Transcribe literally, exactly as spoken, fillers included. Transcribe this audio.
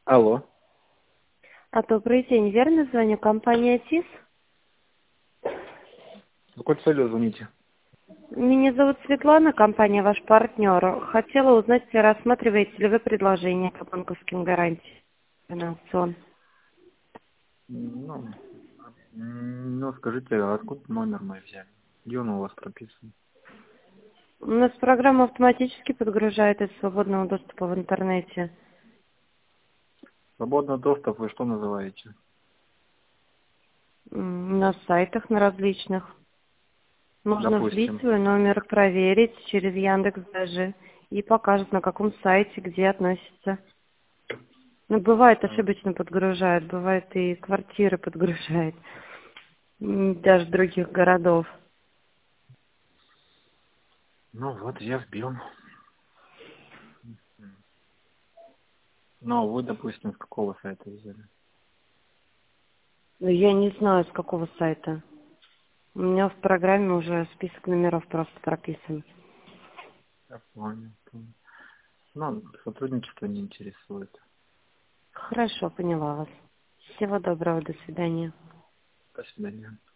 Алло. А, добрый день. Верно звоню? Компания ТИС? С какой целью звоните? Меня зовут Светлана, компания ваш партнер. Хотела узнать, рассматриваете ли вы предложение по банковским гарантиям на аукцион. Ну, м, ну, скажите, а откуда номер мой взяли? Где он у вас прописан? У нас программа автоматически подгружает из свободного доступа в интернете. Свободный доступ вы что называете? М, На сайтах, на различных. Нужно вбить Допустим. свой номер, проверить через Яндекс даже. И покажет, на каком сайте, где относится. Ну, бывает, А, ошибочно подгружает, бывает и квартиры подгружает. М, Даже других городов. Ну вот, я вбил. Ну, вы, допустим, с какого сайта взяли? Ну, я не знаю, с какого сайта. У меня в программе уже список номеров просто прописан. Я понял. понял. Ну, сотрудничество не интересует. Хорошо, поняла вас. Всего доброго, до свидания. До свидания.